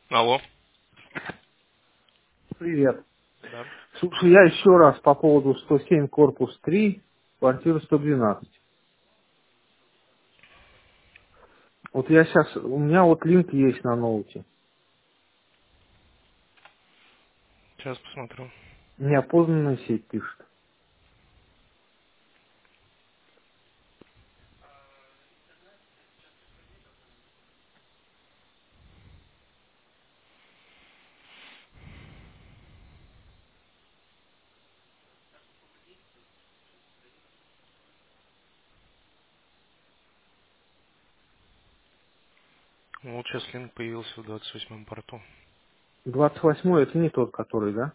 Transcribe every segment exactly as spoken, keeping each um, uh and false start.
Алло. Привет. Да. Слушай, я еще раз по поводу сто семь корпус три, квартира сто двенадцать. Вот я сейчас, у меня вот линк есть на ноуте. Сейчас посмотрю. Неопознанная сеть пишет. Ну, вот сейчас линк появился в двадцать восьмом порту. двадцать восьмой это не тот, который, да?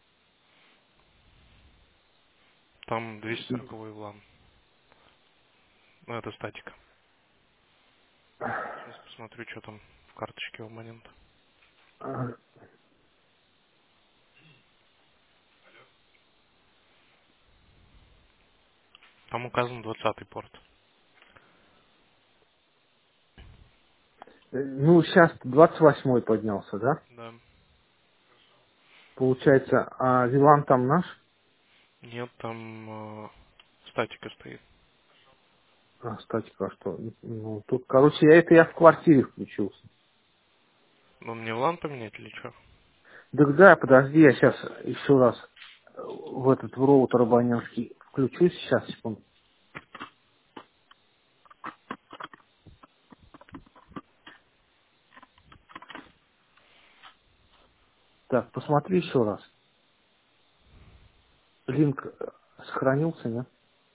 Там двести сороковой влам. Ну, это статика. Сейчас посмотрю, что там в карточке у абонента. А, Там указан двадцатый порт. э, Ну, сейчас двадцать восьмой поднялся, да? Да. Получается, а Вилан там наш? Нет, там э, статика стоит. А, статика, а что? Ну, тут, короче, я это я в квартире включился. Ну, мне влам поменять или что? Так да, подожди, я сейчас еще раз э, в этот в роутер абонентский включусь. Сейчас, секунду. Так, посмотри еще раз. Линк э, сохранился, нет?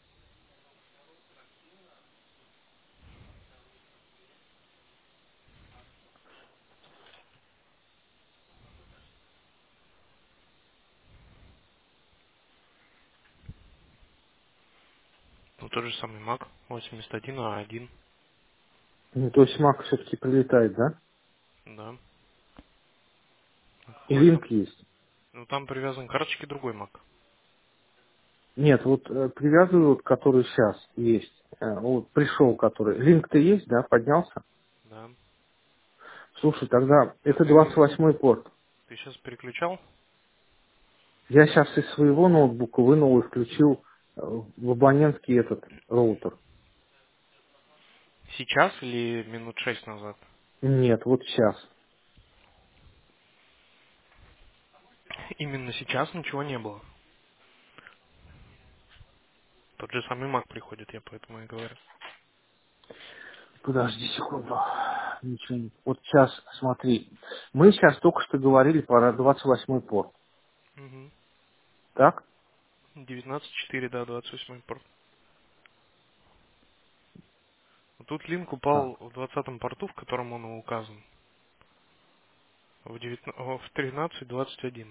Ну, тот же самый Mac восемьдесят один а один. Ну, то есть Мак все-таки прилетает, да? Да. А И какой там? линк есть. Ну, там привязан к карточке другой Mac. Нет, вот э, привязываю, вот, который сейчас есть. Э, вот пришел, который. Линк-то есть, да, поднялся? Да. Слушай, тогда А это двадцать ты, восьмой порт. ты сейчас переключал? Я сейчас из своего ноутбука вынул и включил э, в абонентский этот роутер. Сейчас или минут шесть назад? Нет, вот сейчас. Именно сейчас ничего не было. Тот же самый Mac приходит, я поэтому и говорю. Подожди секунду. Ничего не... Вот сейчас, смотри. Мы сейчас только что говорили про двадцать восьмой порт. Угу. Так? девятнадцать четыре, да, двадцать восьмой порт. Вот тут линк Так. упал в двадцатом порту, в котором он указан. В, девятна- о, в тринадцать двадцать один.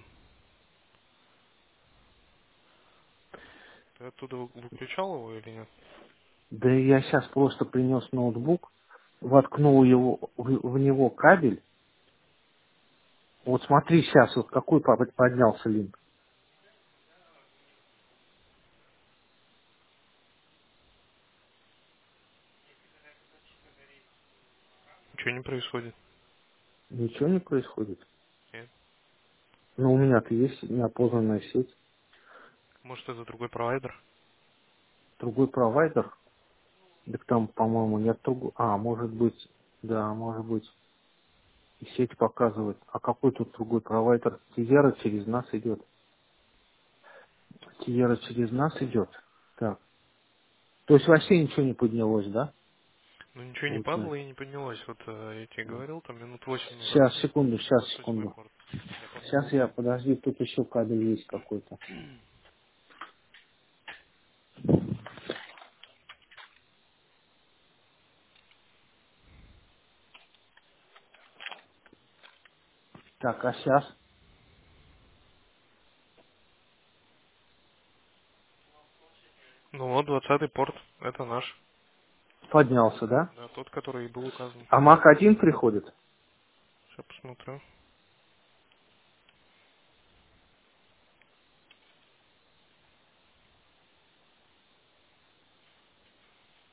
Ты оттуда вы- выключал его или нет? Да и я сейчас просто принес ноутбук, воткнул его в, в него кабель. Вот смотри сейчас, вот какой по- поднялся линк. Ничего не происходит. Ничего не происходит. Нет. Но у меня-то есть неопознанная сеть. Может, это другой провайдер? Другой провайдер. Так там, по-моему, нет другого. А, может быть, да, может быть, и сеть показывает. А какой тут другой провайдер? Тиера через нас идет. Тиера через нас идет. Так. То есть вообще ничего не поднялось, да? Ну, ничего не падало Получается. и не поднялось. Вот э, я тебе говорил, там минут восемь назад. Сейчас, секунду, сейчас, двадцать восьмой секунду. порт. Я Сейчас попробую. я, подожди, тут еще кабель есть какой-то. Так, а сейчас Ну вот, двадцатый порт. Это наш. поднялся, да? Да, тот, который и был указан. А Мак один приходит? Сейчас посмотрю.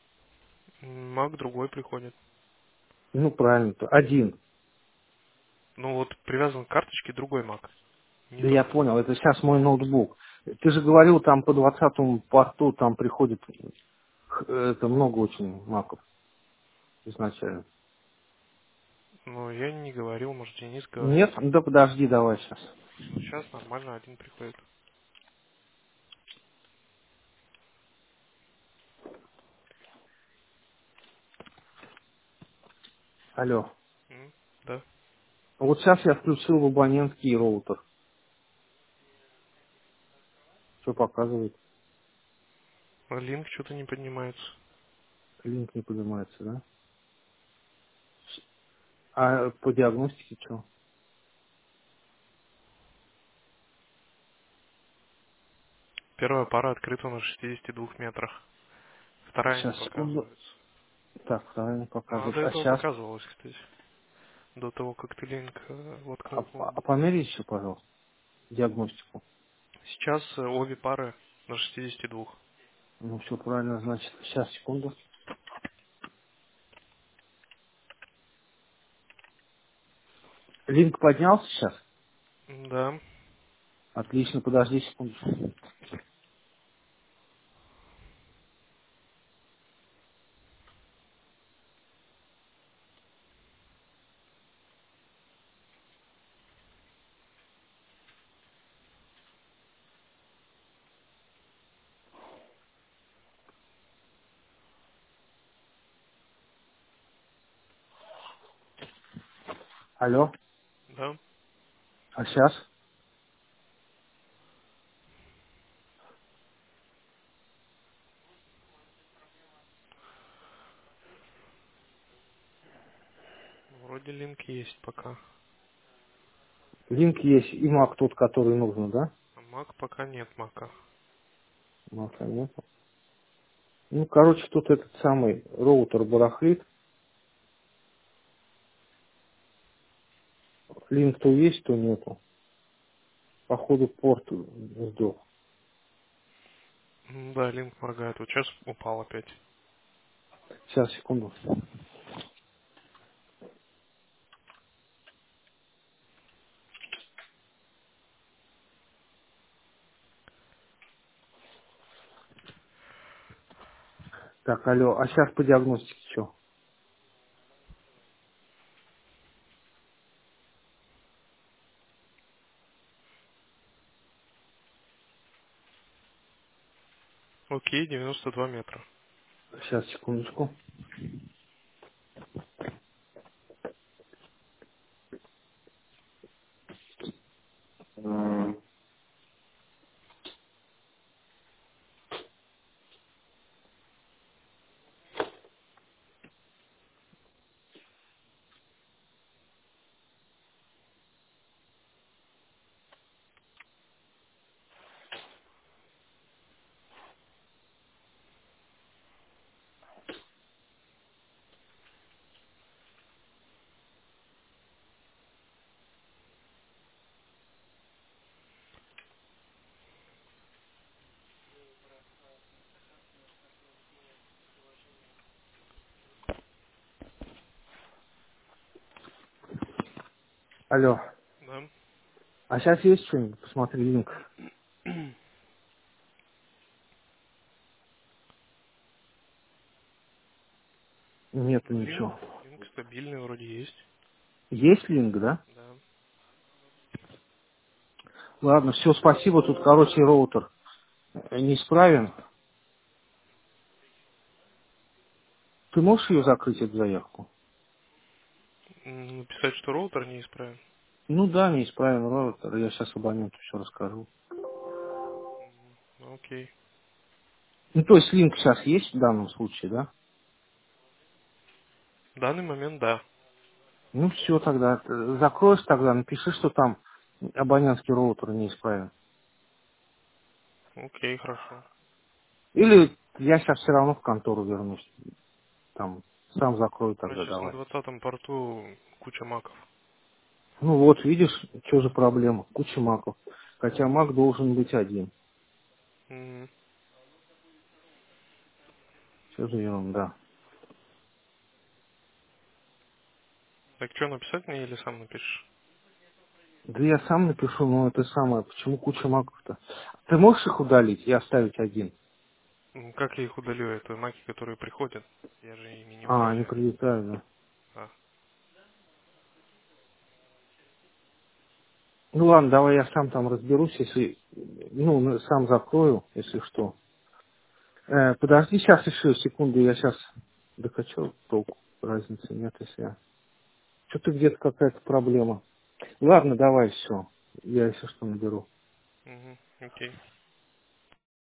Мак другой приходит. Ну, правильно, то один. Ну вот привязан к карточке другой Mac, не Да я тот. понял, это сейчас мой ноутбук. Ты же говорил, там по двадцатому порту там приходит х- это много очень маков изначально. Ну, я не говорил, может, Денис говорил. Нет? Ну да подожди, давай сейчас. Ну, сейчас нормально один приходит. Алло. М, Да. Вот сейчас я включил в абонентский роутер. Что показывает? А линк что-то не поднимается. Линк не поднимается, да? А по диагностике что? Первая пара открыта на шестидесяти двух метрах. Вторая не Сейчас, секунду. показывается. Так, правильно А показывает. до А этого сейчас? показывалось, кстати. До того, как ты линк э, А, воткнул в по- а ноутбук. померяй еще, пожалуйста, диагностику. Сейчас э, обе пары на шестидесяти двух. Ну, все правильно, значит. Сейчас, секунду. Линк поднялся сейчас? Да. Отлично, подожди секунду. Алло, Да. а сейчас? Вроде линк есть пока. Линк есть, и мак тот, который нужно, да? А Mac пока нет мака. Мака нет. Ну, короче, тут этот самый роутер барахлит. Линк то есть, то нету. Походу порт сдох. М, Да, линк моргает. Вот сейчас упал опять. Сейчас, секунду. Так, алло, а сейчас по диагностике что? Окей, девяносто два метра. Сейчас, секундочку. М, Алло, Да. а сейчас есть что-нибудь? Посмотри линк. Нету Ну, линк, ничего. линк стабильный вроде есть. Есть линк, да? Да. Ладно, все, спасибо. Тут, короче, роутер э, неисправен. Ты можешь ее закрыть, эту заявку? М, Написать, что роутер неисправен. Ну да, неисправен роутер. Я сейчас абоненту все расскажу. Ну, окей. Ну, то есть линк сейчас есть в данном случае, да? В данный момент да. Ну все тогда. Э, Закроешь тогда, напиши, что там абонентский роутер неисправен. Окей, хорошо. Или я сейчас все равно в контору вернусь. Там сам закрою У меня тогда сейчас на давай. двадцатом порту куча маков. Ну вот, видишь, что за проблема? Куча маков. Хотя мак должен быть один. Мгм. Все за ерунда. Так что, написать мне или сам напишешь? Да я сам напишу, но это самое, почему куча маков-то? Ты можешь их удалить и оставить один? Ну, как я их удалю? Это маки, которые приходят. Я же ими не А, они управляю. прилетают, да. А, Ну ладно, давай я сам там разберусь, если, ну, ну, сам закрою, если что. Э, подожди сейчас еще секунду, я сейчас докачал, толку, разницы нет, если я... Что-то где-то какая-то проблема. Ладно, давай, все. Я если что наберу. угу, окей.